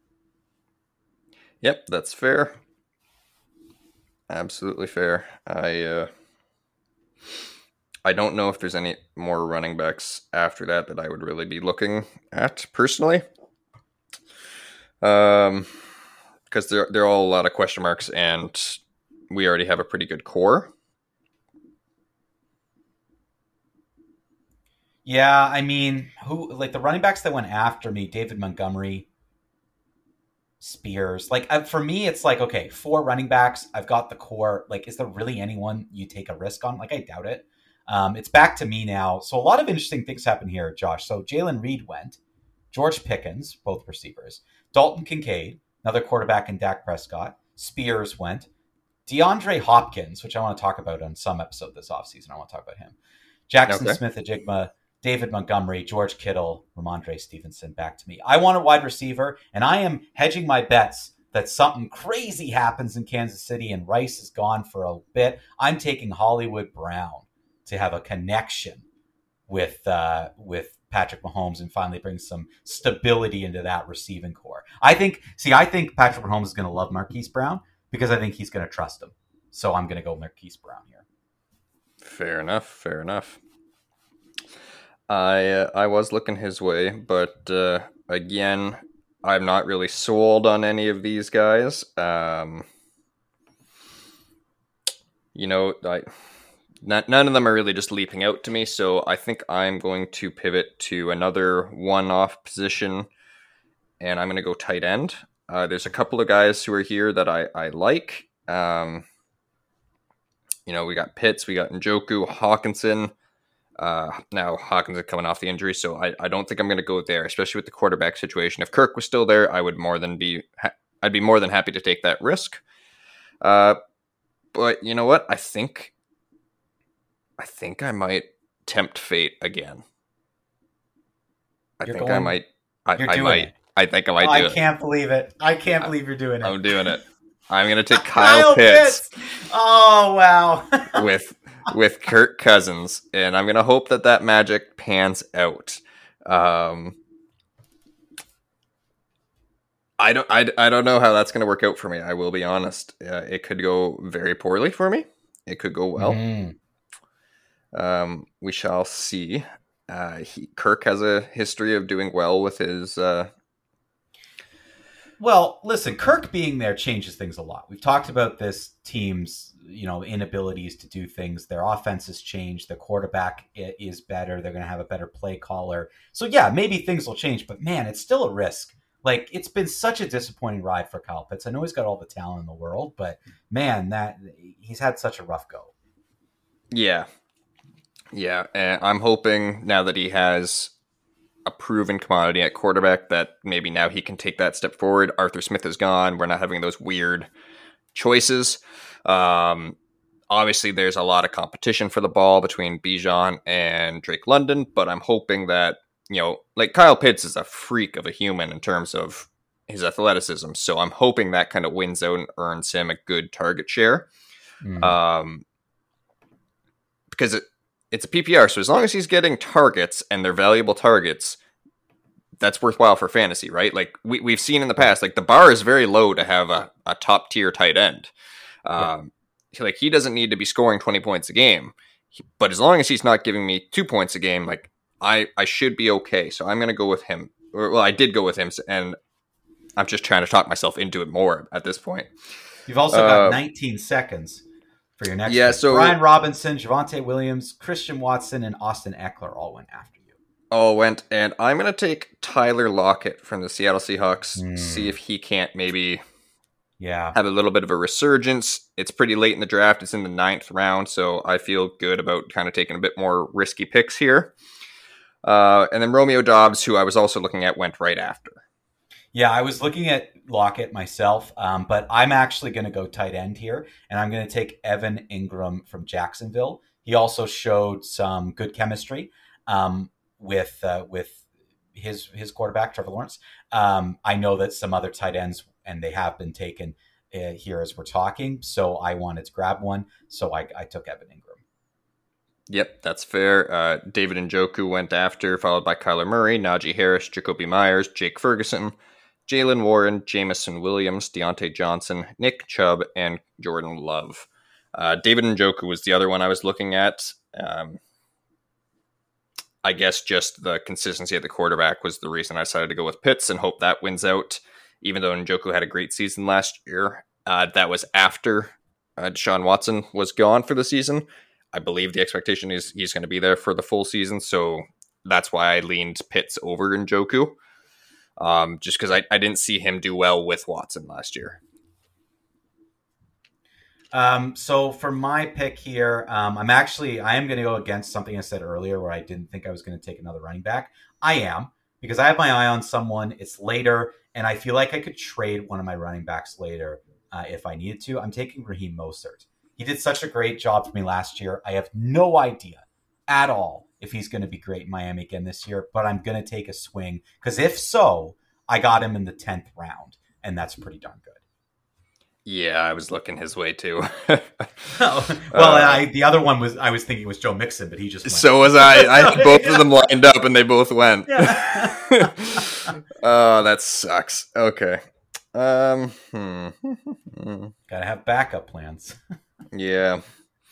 Yep, that's fair. Absolutely fair. I uh, I don't know if there's any more running backs after that that I would really be looking at personally. Um, because there there are all a lot of question marks, and we already have a pretty good core. Yeah, I mean, who like the running backs that went after me, David Montgomery, Spears. Like uh, for me, it's like, okay, four running backs. I've got the core. Like, is there really anyone you take a risk on? Like, I doubt it. Um, it's back to me now. So a lot of interesting things happen here, Josh. So Jalen Reed went, George Pickens, both receivers, Dalton Kincaid, another quarterback, and Dak Prescott. Spears went, DeAndre Hopkins, which I want to talk about on some episode this offseason. I want to talk about him. Jackson Okay. Smith-Njigba, David Montgomery, George Kittle, Ramondre Stevenson, back to me. I want a wide receiver, and I am hedging my bets that something crazy happens in Kansas City and Rice is gone for a bit. I'm taking Hollywood Brown to have a connection with uh, with Patrick Mahomes and finally bring some stability into that receiving core. I think, see, I think Patrick Mahomes is going to love Marquise Brown because I think he's going to trust him. So I'm going to go Marquise Brown here. Fair enough. Fair enough. I uh, I was looking his way, but uh, again, I'm not really sold on any of these guys. Um, you know, I, not, none of them are really just leaping out to me, so I think I'm going to pivot to another one-off position, and I'm going to go tight end. Uh, there's a couple of guys who are here that I, I like. Um, you know, we got Pitts, we got Njoku, Hawkinson. Uh, now Hawkinson coming off the injury, so I, I don't think I'm going to go there, especially with the quarterback situation. If Kirk was still there, I would more than be ha- I'd be more than happy to take that risk. Uh, but you know what? I think I think I might tempt fate again. I You're think going, I might. I, you're I doing might. it. I think I might Oh, do I it. can't believe it. I can't believe you're doing it. I'm doing it. I'm going to take Kyle, Kyle Pitts. Pitts. Oh, wow. with with Kirk Cousins, and I'm gonna hope that that magic pans out. Um, I don't, I, I don't know how that's gonna work out for me. I will be honest. Uh, it could go very poorly for me. It could go well. Mm. Um, we shall see. Uh, he, Kirk has a history of doing well with his. Uh, Well, listen, Kirk being there changes things a lot. We've talked about this team's, you know, inabilities to do things. Their offense has changed. The quarterback is better. They're going to have a better play caller. So yeah, maybe things will change, but man, it's still a risk. Like, it's been such a disappointing ride for Kyle Pitts. I know he's got all the talent in the world, but man, that he's had such a rough go. yeah, yeah, and I'm hoping now that he has a proven commodity at quarterback that maybe now he can take that step forward. Arthur Smith is gone. We're not having those weird choices. Um, obviously, there's a lot of competition for the ball between Bijan and Drake London, but I'm hoping that, you know, like Kyle Pitts is a freak of a human in terms of his athleticism. So I'm hoping that kind of wins out and earns him a good target share. Mm. Um, because it, it's a P P R, so as long as he's getting targets and they're valuable targets, that's worthwhile for fantasy, right? Like we, we've seen in the past, like the bar is very low to have a, a top tier tight end. Um, yeah. Like he doesn't need to be scoring twenty points a game, but as long as he's not giving me two points a game, like I, I should be okay. So I'm going to go with him. Or, well, I did go with him, and I'm just trying to talk myself into it more at this point. You've also got uh, nineteen seconds. For your next yeah, pick. so Brian Robinson, Javonte Williams, Christian Watson, and Austin Eckler all went after you. All went, and I'm going to take Tyler Lockett from the Seattle Seahawks, mm. see if he can't maybe yeah. have a little bit of a resurgence. It's pretty late in the draft. It's in the ninth round, so I feel good about kind of taking a bit more risky picks here. Uh, and then Romeo Doubs, who I was also looking at, went right after. Yeah, I was looking at Lockett myself, um, but I'm actually going to go tight end here, and I'm going to take Evan Ingram from Jacksonville. He also showed some good chemistry um, with uh, with his his quarterback, Trevor Lawrence. Um, I know that some other tight ends, and they have been taken uh, here as we're talking, so I wanted to grab one, so I, I took Evan Ingram. Yep, that's fair. Uh, David Njoku went after, followed by Kyler Murray, Najee Harris, Jacoby Myers, Jake Ferguson, Jalen Warren, Jameson Williams, Deontay Johnson, Nick Chubb, and Jordan Love. Uh, David Njoku was the other one I was looking at. Um, I guess just the consistency at the quarterback was the reason I decided to go with Pitts and hope that wins out, even though Njoku had a great season last year. Uh, that was after uh, Deshaun Watson was gone for the season. I believe the expectation is he's going to be there for the full season, so that's why I leaned Pitts over Njoku. um, just because I, I didn't see him do well with Watson last year. Um, so for my pick here, um, I'm actually, I am going to go against something I said earlier where I didn't think I was going to take another running back. I am, because I have my eye on someone. It's later, and I feel like I could trade one of my running backs later uh, if I needed to. I'm taking Raheem Mostert. He did such a great job for me last year. I have no idea at all if he's going to be great in Miami again this year, but I'm going to take a swing, because if so, I got him in the tenth round, and that's pretty darn good. Yeah, I was looking his way too. oh, well, uh, I, the other one was I was thinking was Joe Mixon, but he just went. So was I. I had both of them lined up, and they both went. Yeah. Oh, that sucks. Okay. Um. Hmm. Gotta have backup plans. Yeah.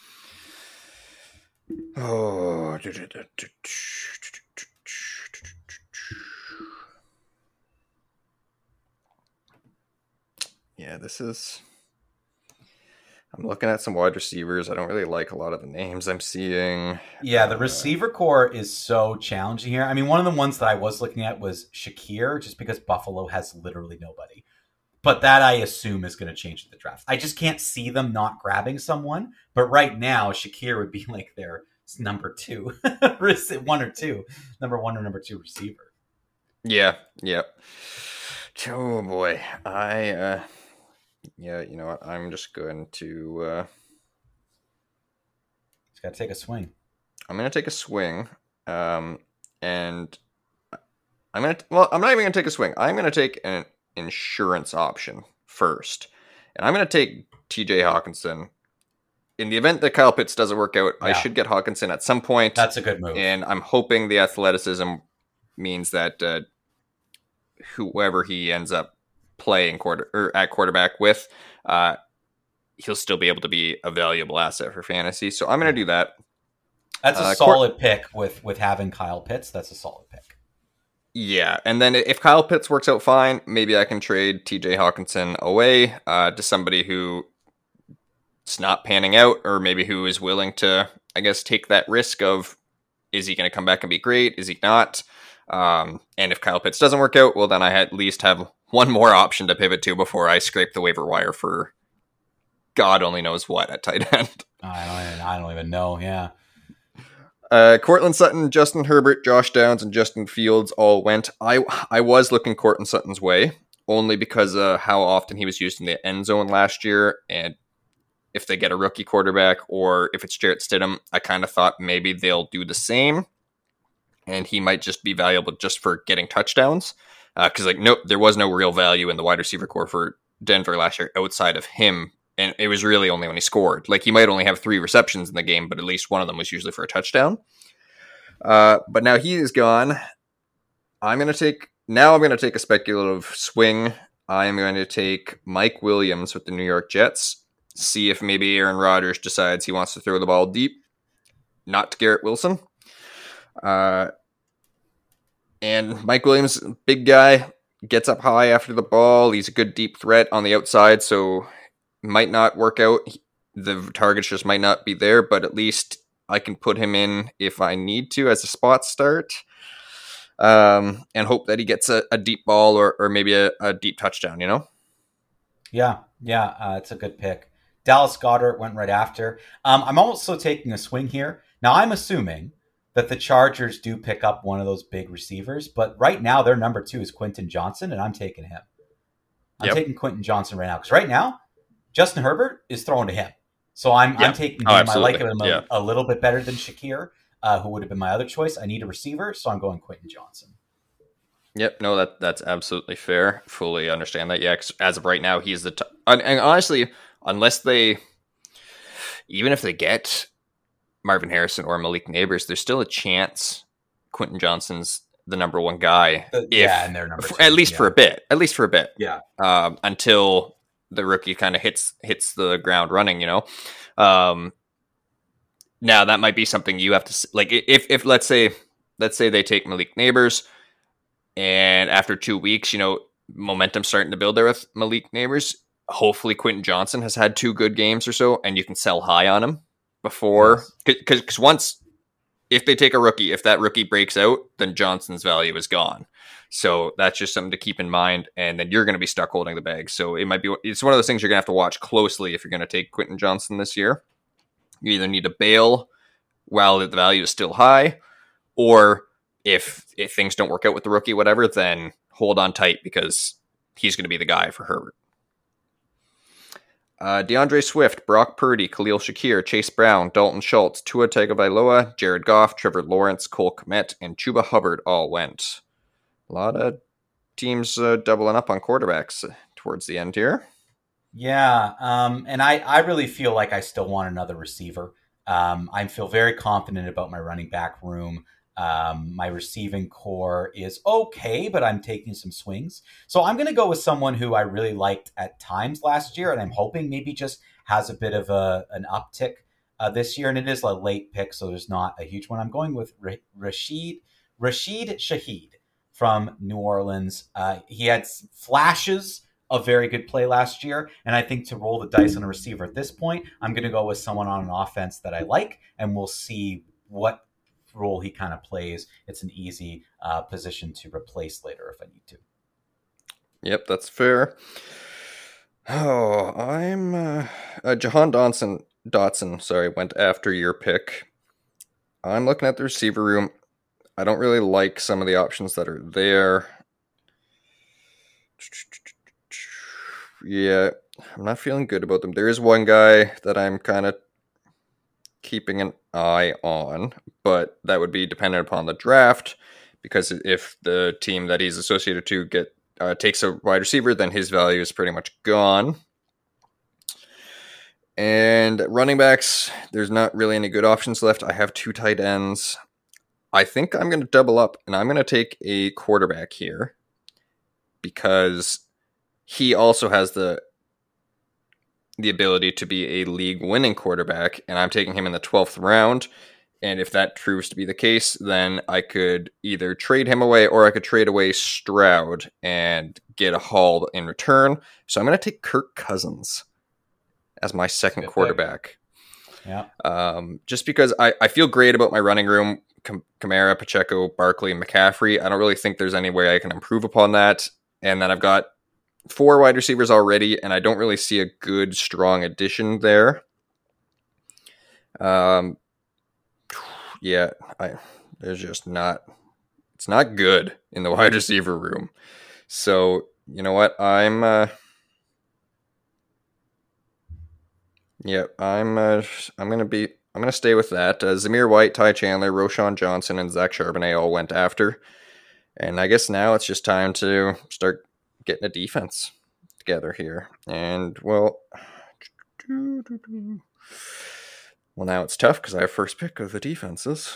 Oh. Yeah, this is... I'm looking at some wide receivers. I don't really like a lot of the names I'm seeing. Yeah, the receiver core is so challenging here. I mean, one of the ones that I was looking at was Shakir, just because Buffalo has literally nobody. But that, I assume, is going to change in the draft. I just can't see them not grabbing someone. But right now, Shakir would be like their number two. one or two. Number one or number two receiver. Yeah, yeah. Oh, boy. I... uh Yeah, you know what? I'm just going to... Uh, Just got to take a swing. I'm going to take a swing. Um, and I'm going to... Well, I'm not even going to take a swing. I'm going to take an insurance option first. And I'm going to take T J Hawkinson. In the event that Kyle Pitts doesn't work out, yeah. I should get Hawkinson at some point. That's a good move. And I'm hoping the athleticism means that uh, whoever he ends up playing quarter or at quarterback with, uh, he'll still be able to be a valuable asset for fantasy. So I'm going to do that. That's a uh, solid Court- pick with with having Kyle Pitts. That's a solid pick. Yeah, and then if Kyle Pitts works out fine, maybe I can trade T J Hawkinson away uh, to somebody who it's not panning out, or maybe who is willing to, I guess, take that risk of, is he going to come back and be great? Is he not? Um, and if Kyle Pitts doesn't work out, well, then I at least have one more option to pivot to before I scrape the waiver wire for God only knows what at tight end. I don't even, I don't even know. Yeah. Uh, Courtland Sutton, Justin Herbert, Josh Downs, and Justin Fields all went. I I was looking Courtland Sutton's way, only because of how often he was used in the end zone last year. And if they get a rookie quarterback, or if it's Jarrett Stidham, I kind of thought maybe they'll do the same. And he might just be valuable just for getting touchdowns. Because, uh, like, nope, there was no real value in the wide receiver core for Denver last year outside of him. And it was really only when he scored. Like, he might only have three receptions in the game, but at least one of them was usually for a touchdown. Uh, but now he is gone. I'm going to take... Now I'm going to take a speculative swing. I am going to take Mike Williams with the New York Jets. See if maybe Aaron Rodgers decides he wants to throw the ball deep. Not to Garrett Wilson. Uh, and Mike Williams, big guy, gets up high after the ball. He's a good deep threat on the outside, so might not work out. The targets just might not be there, but at least I can put him in if I need to as a spot start. Um, and hope that he gets a, a deep ball or, or maybe a, a deep touchdown, you know? Yeah, yeah, uh, it's a good pick. Dallas Goedert went right after. Um, I'm also taking a swing here. Now, I'm assuming that the Chargers do pick up one of those big receivers, but right now their number two is Quentin Johnson, and I'm taking him. I'm yep. taking Quentin Johnson right now, because right now, Justin Herbert is throwing to him. So I'm, yep. I'm taking him. Oh, I like him a, yeah. a little bit better than Shakir, uh, who would have been my other choice. I need a receiver, so I'm going Quentin Johnson. Yep, no, that that's absolutely fair. Fully understand that. Yeah, as of right now, he's the... T- and, and honestly, unless they... Even if they get Marvin Harrison or Malik Neighbors, there's still a chance Quentin Johnson's the number one guy. Uh, if, yeah, and they're number two. At least yeah. for a bit. At least for a bit. Yeah. Um, until the rookie kind of hits hits the ground running, you know? Um, now, that might be something you have to... Like, if, if let's say let's say they take Malik Neighbors, and after two weeks, you know, momentum starting to build there with Malik Neighbors, hopefully Quentin Johnson has had two good games or so, and you can sell high on him before. Because yes. once, if they take a rookie, if that rookie breaks out, then Johnson's value is gone. So that's just something to keep in mind. And then you're going to be stuck holding the bag. So it might be, it's one of those things you're going to have to watch closely if you're going to take Quentin Johnson this year. You either need to bail while the value is still high, or if, if things don't work out with the rookie, whatever, then hold on tight because he's going to be the guy for Herbert. Uh, DeAndre Swift, Brock Purdy, Khalil Shakir, Chase Brown, Dalton Schultz, Tua Tagovailoa, Jared Goff, Trevor Lawrence, Cole Kmet, and Chuba Hubbard all went. A lot of teams uh, doubling up on quarterbacks towards the end here. Yeah, um, and I, I really feel like I still want another receiver. Um, I feel very confident about my running back room. Um, my receiving core is okay, but I'm taking some swings. So I'm going to go with someone who I really liked at times last year, and I'm hoping maybe just has a bit of a an uptick uh, this year. And it is a late pick, so there's not a huge one. I'm going with Ra- Rashid Rashid Shaheed from New Orleans. Uh, he had flashes of very good play last year, and I think to roll the dice on a receiver at this point, I'm going to go with someone on an offense that I like, and we'll see what role he kind of plays. It's an easy uh, position to replace later if I need to. Yep, that's fair. Oh, I'm uh, uh, Jahan Dotson. Dotson, sorry, went after your pick. I'm looking at the receiver room. I don't really like some of the options that are there. Yeah, I'm not feeling good about them. There is one guy that I'm kind of keeping an eye on, but that would be dependent upon the draft, because if the team that he's associated to get uh, takes a wide receiver, then his value is pretty much gone. And running backs, there's not really any good options left. I have two tight ends. I think I'm going to double up, and I'm going to take a quarterback here because he also has the the ability to be a league-winning quarterback, and I'm taking him in the twelfth round. And if that proves to be the case, then I could either trade him away or I could trade away Stroud and get a haul in return. So I'm going to take Kirk Cousins as my second Good quarterback. Pick. Yeah. Um, just because I, I feel great about my running room, Cam- Kamara, Pacheco, Barkley, and McCaffrey. I don't really think there's any way I can improve upon that. And then I've got four wide receivers already, and I don't really see a good, strong addition there. Um, yeah, I there's just not, it's not good in the wide receiver room. So, you know what? I'm, uh, yeah, I'm, uh, I'm going to be, I'm going to stay with that. Uh, Zamir White, Ty Chandler, Roshan Johnson, and Zach Charbonnet all went after. And I guess now it's just time to start getting a defense together here. And, well, well, now it's tough because I have first pick of the defenses.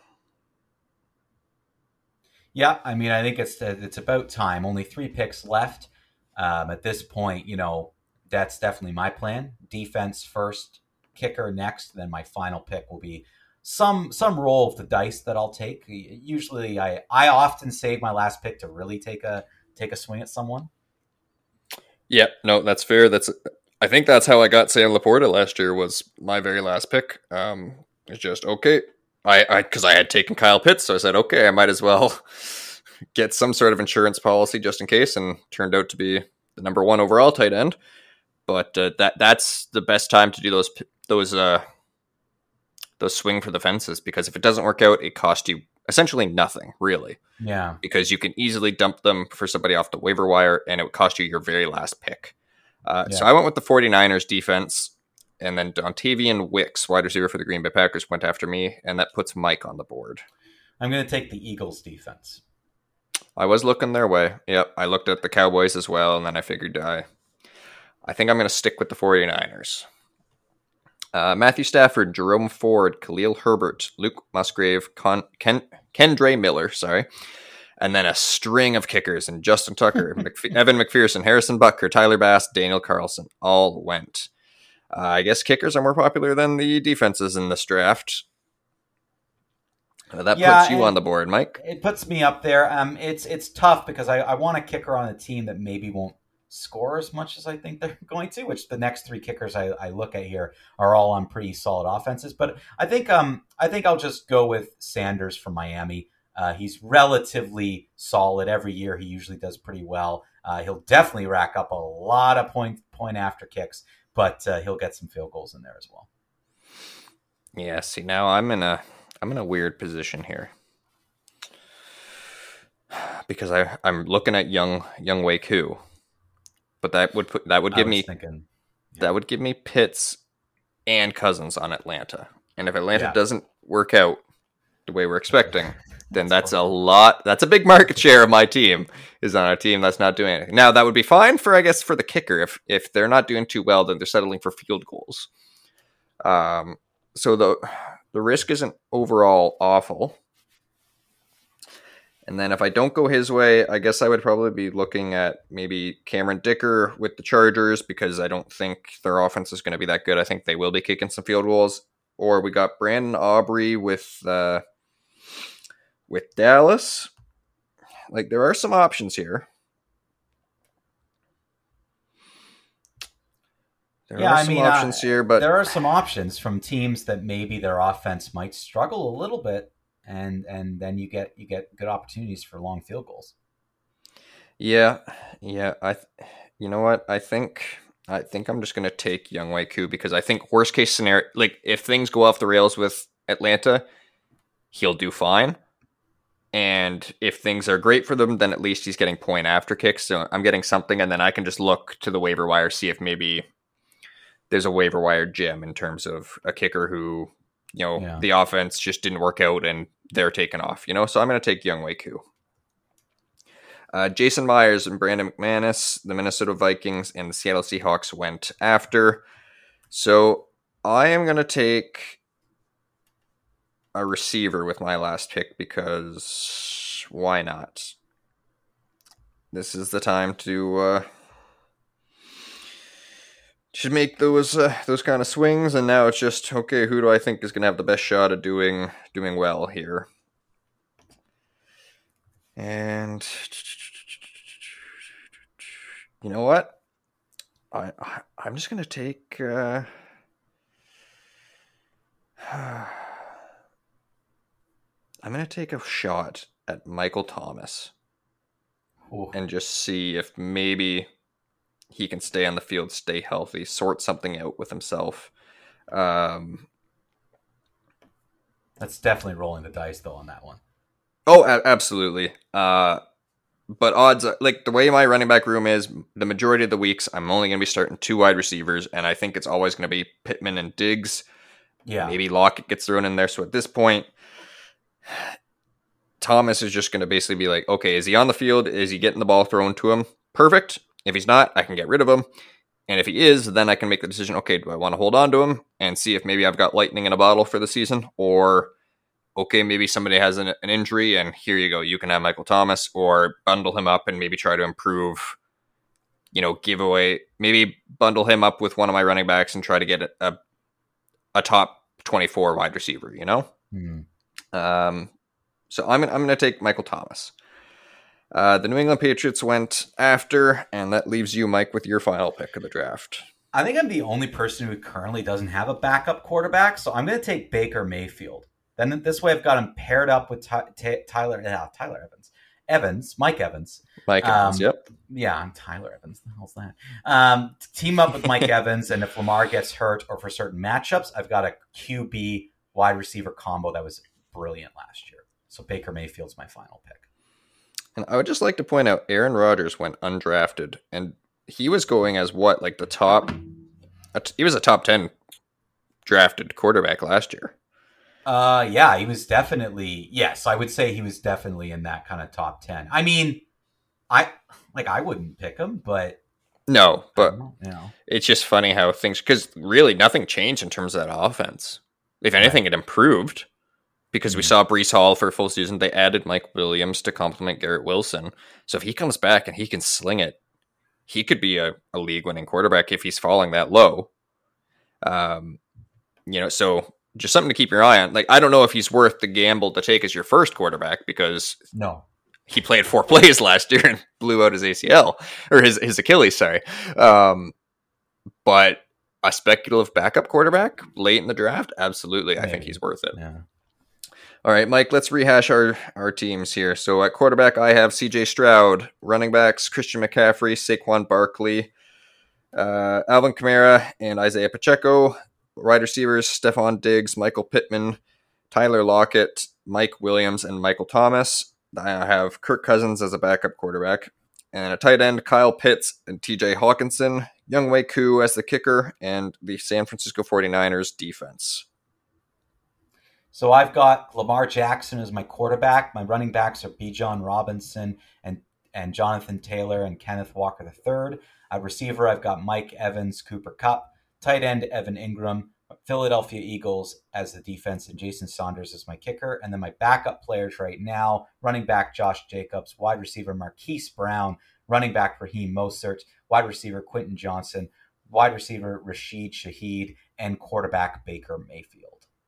Yeah, I mean, I think it's it's about time. Only three picks left. Um, at this point, you know, that's definitely my plan. Defense first, kicker next, then my final pick will be some some roll of the dice that I'll take. Usually, I I often save my last pick to really take a take a swing at someone. Yeah, no, that's fair. That's I think that's how I got Sam Laporta last year. Was my very last pick. Um, it's just okay. I, I, because I had taken Kyle Pitts, so I said, okay, I might as well get some sort of insurance policy just in case, and turned out to be the number one overall tight end. But uh, that that's the best time to do those those uh those swing for the fences, because if it doesn't work out, it costs you essentially nothing, really. Yeah. Because you can easily dump them for somebody off the waiver wire, and it would cost you your very last pick. Uh, yeah. So I went with the 49ers defense. And then Dontavian Wicks, wide receiver for the Green Bay Packers, went after me, and that puts Mike on the board. I'm going to take the Eagles defense. I was looking their way. Yep, I looked at the Cowboys as well, and then I figured I, I think I'm going to stick with the 49ers. Uh, Matthew Stafford, Jerome Ford, Khalil Herbert, Luke Musgrave, Con- Ken Kendre Miller, sorry, and then a string of kickers, and Justin Tucker, McF- Evan McPherson, Harrison Butker, Tyler Bass, Daniel Carlson, all went. Uh, I guess kickers are more popular than the defenses in this draft. Uh, that yeah, puts you on the board, Mike. It puts me up there. Um, it's it's tough because I, I want a kicker on a team that maybe won't score as much as I think they're going to, which the next three kickers I, I look at here are all on pretty solid offenses. But I think um I think I'll just go with Sanders from Miami. Uh, he's relatively solid every year. He usually does pretty well. Uh, he'll definitely rack up a lot of point point after kicks, but uh, he'll get some field goals in there as well. Yeah. See, now I'm in a I'm in a weird position here because I I'm looking at young young Wei Koo, but that would put that would give me thinking, yeah. that would give me Pitts and Cousins on Atlanta, and if Atlanta Yeah. doesn't work out the way we're expecting, then that's a lot. That's a big market share of my team is on a team that's not doing anything. Now that would be fine for, I guess, for the kicker. If if they're not doing too well, then they're settling for field goals. Um, so the the risk isn't overall awful. And then if I don't go his way, I guess I would probably be looking at maybe Cameron Dicker with the Chargers because I don't think their offense is going to be that good. I think they will be kicking some field goals. Or we got Brandon Aubrey with. Uh, With Dallas, like there are some options here. There yeah, are I some mean, options uh, here, but there are some options from teams that maybe their offense might struggle a little bit, and and then you get you get good opportunities for long field goals. yeah, yeah. I, th- you know what? I think I think I'm just gonna take Young Wei Koo because I think worst case scenario, like if things go off the rails with Atlanta, he'll do fine. And if things are great for them, then at least he's getting point after kicks. So I'm getting something, and then I can just look to the waiver wire, see if maybe there's a waiver wire gem in terms of a kicker who, you know, Yeah. the offense just didn't work out and they're taking off, you know? So I'm going to take Young Wei Koo. Uh, Jason Myers and Brandon McManus, the Minnesota Vikings and the Seattle Seahawks went after. So I am going to take a receiver with my last pick because why not? This is the time to uh, to make those uh, those kind of swings, and now it's just okay. Who do I think is going to have the best shot at doing doing well here? And you know what? I, I I'm just going to take. Uh, I'm going to take a shot at Michael Thomas. Ooh. And just see if maybe he can stay on the field, stay healthy, sort something out with himself. Um, That's definitely rolling the dice, though, on that one. oh, a- absolutely. Uh, but odds are, like the way my running back room is, the majority of the weeks, I'm only going to be starting two wide receivers, and I think it's always going to be Pittman and Diggs. Yeah. Maybe Lockett gets thrown in there. So at this point, Thomas is just going to basically be like, okay, is he on the field? Is he getting the ball thrown to him? Perfect. If he's not, I can get rid of him. And if he is, then I can make the decision, okay, do I want to hold on to him and see if maybe I've got lightning in a bottle for the season? Or, okay, maybe somebody has an, an injury and here you go, you can have Michael Thomas, or bundle him up and maybe try to improve, you know, give away, maybe bundle him up with one of my running backs and try to get a, a top twenty-four wide receiver, you know? Mm-hmm. Um, So I'm I'm going to take Michael Thomas. Uh, the New England Patriots went after, and that leaves you, Mike, with your final pick of the draft. I think I'm the only person who currently doesn't have a backup quarterback, so I'm going to take Baker Mayfield. Then this way I've got him paired up with Ty- Ty- Tyler uh, Tyler Evans. Evans, Mike Evans. Mike Evans, um, yep. Yeah, I'm Tyler Evans. The hell's that? Um, team up with Mike Evans, and if Lamar gets hurt or for certain matchups, I've got a Q B wide receiver combo that was brilliant last year. So Baker Mayfield's my final pick. And I would just like to point out, Aaron Rodgers went undrafted, and he was going as what, like the top? He was a top ten drafted quarterback last year. Uh, yeah, he was definitely, yes, I would say he was definitely in that kind of top ten. I mean, I like I wouldn't pick him, but no, but you know, it's just funny how things, because really nothing changed in terms of that offense. If anything, right. It improved. Because we saw Breece Hall for a full season. They added Mike Williams to complement Garrett Wilson. So if he comes back and he can sling it, he could be a, a league-winning quarterback if he's falling that low. Um, you know, so just something to keep your eye on. Like, I don't know if he's worth the gamble to take as your first quarterback because no, he played four plays last year and blew out his A C L or his his Achilles. Sorry, um, but a speculative backup quarterback late in the draft, absolutely, Maybe. I think he's worth it. Yeah. All right, Mike, let's rehash our, our teams here. So at quarterback, I have C J Stroud. Running backs, Christian McCaffrey, Saquon Barkley, uh, Alvin Kamara, and Isaiah Pacheco. Wide receivers, Stephon Diggs, Michael Pittman, Tyler Lockett, Mike Williams, and Michael Thomas. I have Kirk Cousins as a backup quarterback. And a tight end, Kyle Pitts and T J Hawkinson. Younghoe Koo as the kicker, and the San Francisco forty-niners defense. So I've got Lamar Jackson as my quarterback. My running backs are Bijan Robinson and, and Jonathan Taylor and Kenneth Walker the third. At receiver, I've got Mike Evans, Cooper Kupp. Tight end, Evan Ingram. Philadelphia Eagles as the defense, and Jason Saunders as my kicker. And then my backup players right now, running back Josh Jacobs, wide receiver Marquise Brown, running back Raheem Mostert, wide receiver Quentin Johnson, wide receiver Rashid Shaheed, and quarterback Baker Mayfield.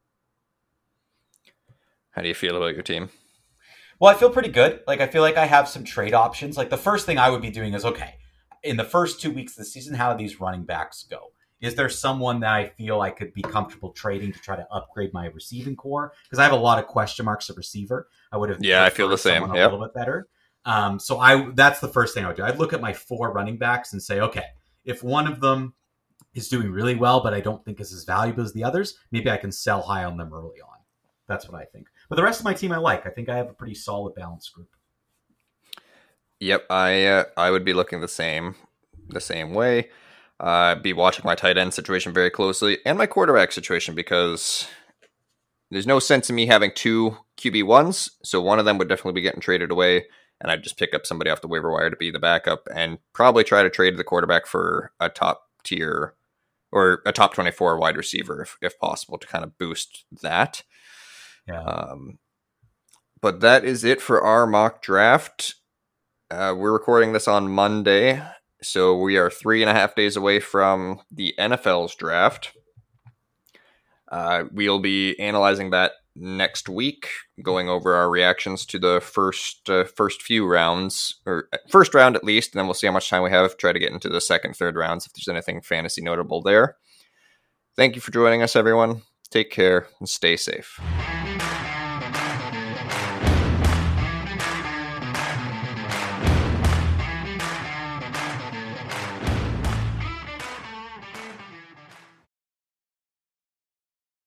How do you feel about your team? Well, I feel pretty good. Like, I feel like I have some trade options. Like, the first thing I would be doing is, okay, in the first two weeks of the season, how do these running backs go? Is there someone that I feel I could be comfortable trading to try to upgrade my receiving core? Because I have a lot of question marks at receiver. I would have yeah, I feel the same. Yep. A little bit better. Um, so I that's the first thing I would do. I'd look at my four running backs and say, okay, if one of them is doing really well, but I don't think is as valuable as the others, maybe I can sell high on them early on. That's what I think. But the rest of my team I like. I think I have a pretty solid balanced group. Yep, I uh, I would be looking the same the same way. Uh, be watching my tight end situation very closely and my quarterback situation, because there's no sense in me having two Q B ones. So one of them would definitely be getting traded away, and I'd just pick up somebody off the waiver wire to be the backup and probably try to trade the quarterback for a top tier or a top twenty-four wide receiver if, if possible to kind of boost that. Yeah. Um, but that is it for our mock draft. Uh, we're recording this on Monday, so we are three and a half days away from the N F L's draft. Uh, we'll be analyzing that next week, going over our reactions to the first uh, first few rounds, or first round at least, and then we'll see how much time we have. Try to get into the second, third rounds if there's anything fantasy notable there. Thank you for joining us, everyone. Take care and stay safe.